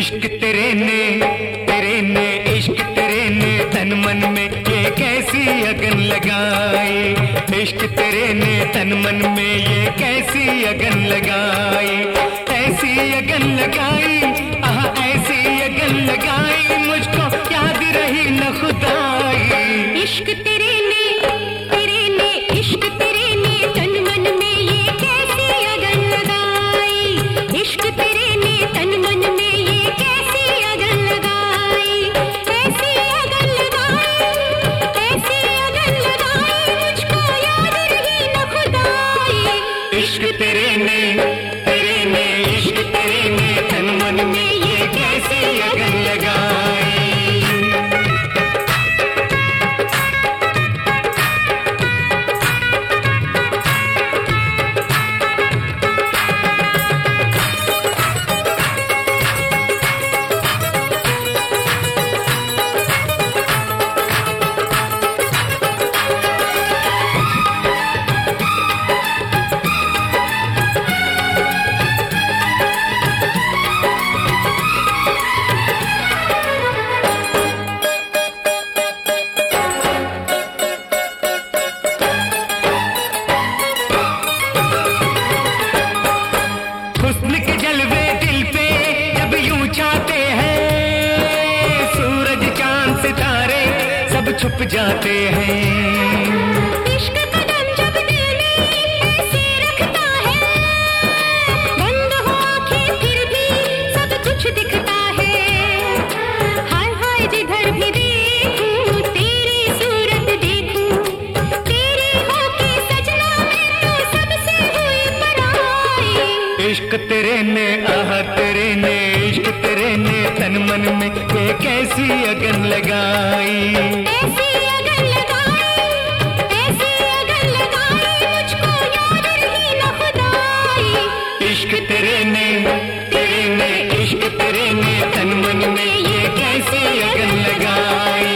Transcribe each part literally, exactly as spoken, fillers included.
इश्क तेरे ने तेरे ने इश्क तेरे ने तन मन में ये कैसी अगन लगाई। इश्क तेरे ने तन मन में ये कैसी अगन लगाई। ऐसी अगन लगाई, आह ऐसी अगन लगाई, मुझको याद रही न खुदाई। इश्क तेरे ने तेरे ने इश्क तेरे ने तन मन में ये कैसी अगन लगाई। इश्क तेरे ने तन मन में ये कैसी अगन लगाई। ऐसी अगन लगाई, ऐसी अगन लगाई, मुझको याद रही न खुदाई। इश्क तेरे ने तेरे ने इश्क तेरे ने तन मन में ये कैसी अगन लगाई। हुस्न के जलवे दिल पे जब यूं छाते हैं, सूरज चांद सितारे सब छुप जाते हैं। इश्क कदम जब दिल में ऐसे रखता है, बंद हो आंखें फिर भी सब कुछ दिखता है। हाय हाय जिधर भी देखूं तेरी सूरत देखूं, तेरी होके सजना मैं तो सबसे हुई पराई। इश्क तेरे ने आह तेरे ने इश्क तेरे ने तन मन में ये कैसी अगन लगाई। ऐसी अगन लगाई, ऐसी अगन लगाई, मुझको याद रही न खुदाई। इश्क तेरे ने तेरे ने इश्क तेरे ने तन मन में ये कैसी अगन लगाई।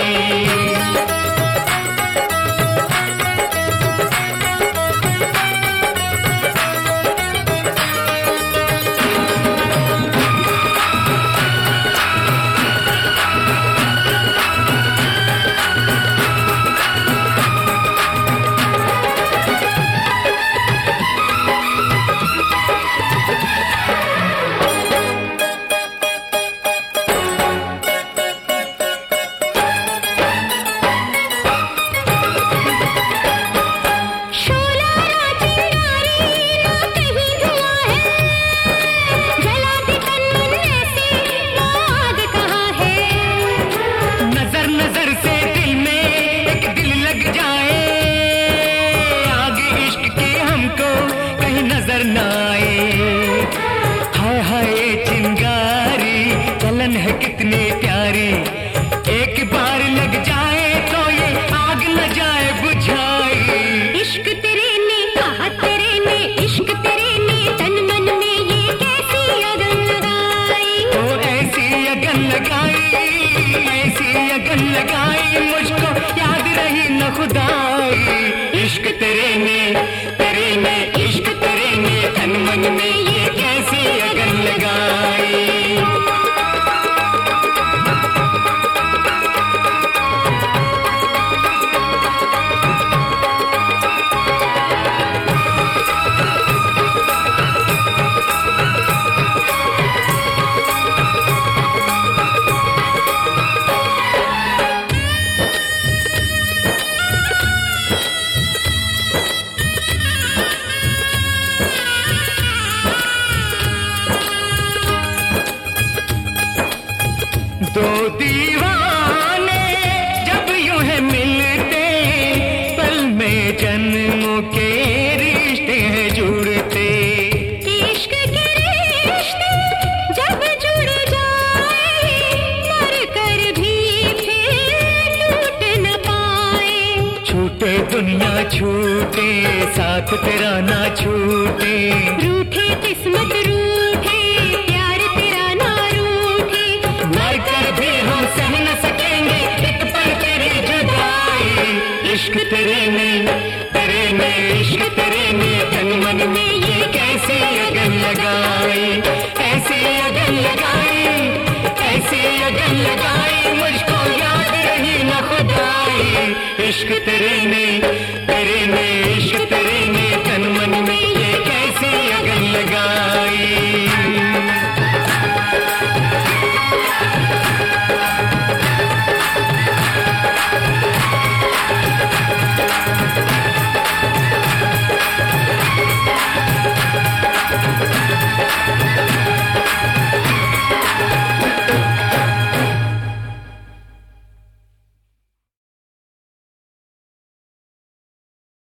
शोला राती नारी ना कहीं धुआं है, जलाती तन मन ऐसे वो आग कहाँ है। नजर नजर से दिल में एक दिल लग जाए, आग इश्क के हमको कहीं नजर न आए। हाय हाय ये चिंगारी चलन है कितनी प्यारी, एक बार लग जाए तो ये आग न जाए बुझाई। इश्क तेरे ने कहा तेरे ने इश्क तेरे ने तन मन में ये कैसी अगन लगाई। ओ ऐसी अगन लगाई, ऐसी अगन लगाई, मुझको याद रही न खुदाई। इश्क तेरे ने तेरे ने इश्क तेरे ने तन मन में ये कैसी अगन लगाई। दो दीवाने जब यूं है मिलते, पल में जन्मों के रिश्ते हैं जुड़ते। इश्क के रिश्ते जब जुड़ जाए, मर कर भी फिर टूट न पाए। छूटे दुनिया छूटे साथ तेरा ना छूटे, रूठे किस्मत रूठे प्यार तेरा ना रूठे। मर कर भी हम सह न सकेंगे एक पल तेरी जुदाई। इश्क तेरे ने तेरे ने इश्क तेरे ने तन मन में ये कैसी अगन लगाई। ऐसी अगन लगाई, इश्क तेरे ने तेरे ने